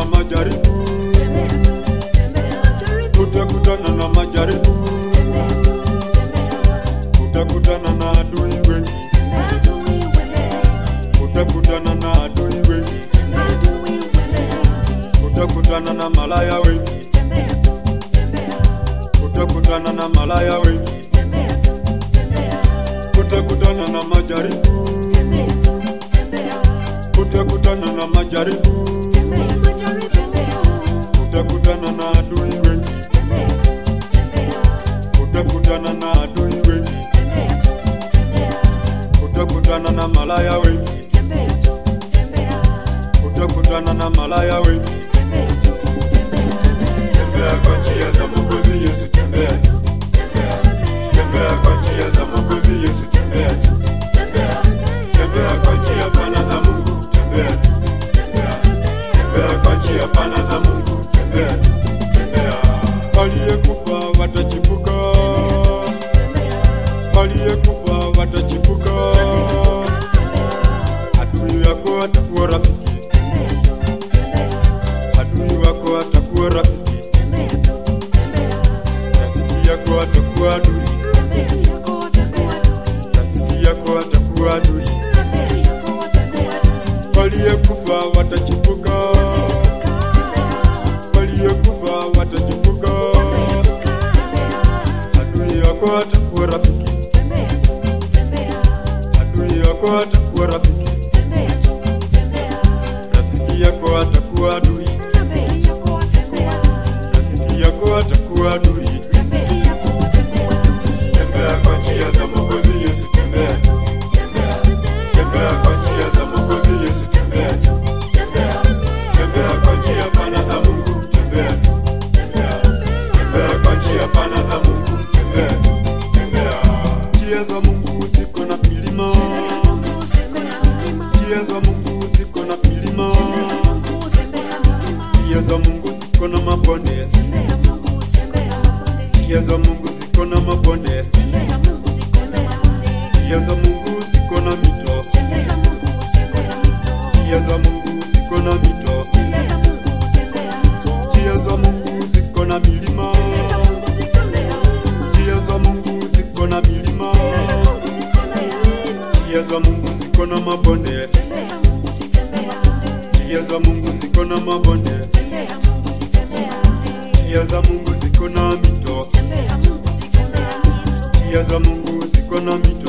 majaribu, utakutana na majaribu, utakutana na adui wengi, utakutana na adui wengi, utakutana na malaya wengi, utakutana na malaya wengi, utakutana na majaribu, utakutana na majaribu, utakutana na adui wengi, utakutana na adui wengi, utakutana na malaya wengi, utakutana na malaya wengi. Tembea kwa njia za Mwokozi Yesu, tembea tu, tembea, tembea kwa njia za Mwokozi Yesu, tembea tu, tembea, tembea kwa njia pana za Mungu, tembea tu, tembea, tembea kwa njia pana za Mungu, tembea tu, tembea. Waliyekufa watachipuka, waliyekufa watachipuka, adui yako atakuwa rafiki, adui wako atakuwa rafiki, rafiki yako atakuwa adui, rafiki yako atakuwa adui. Waliyekufa watachipuka, waliyekufa watachipuka, adui yako atakuwa rafiki, adui yako atakuwa rafiki, rafiki yako atakuwa adui, rafiki yako atakuwa adui. Tembea kwa njia za Mwokozi Yesu, tembea tu, tembea, tembea kwa njia za Mwokozi Yesu, tembea tu, tembea, tembea kwa njia pana za Mungu, tembea tu, tembea, tembea kwa njia pana za Mungu, tembea tu, tembea. Njia za Mungu ziko na milima, njia za Mungu ziko na milima, njia za Mungu ziko na mabonde, njia za Mungu ziko na mabonde, njia za Mungu ziko na mito, njia za Mungu ziko na mito, njia za Mungu ziko na milima, njia za Mungu ziko na milima, njia za Mungu ziko na mabonde, njia za Mungu ziko na mabonde, njia za Mungu ziko na mito, njia za Mungu ziko na mito.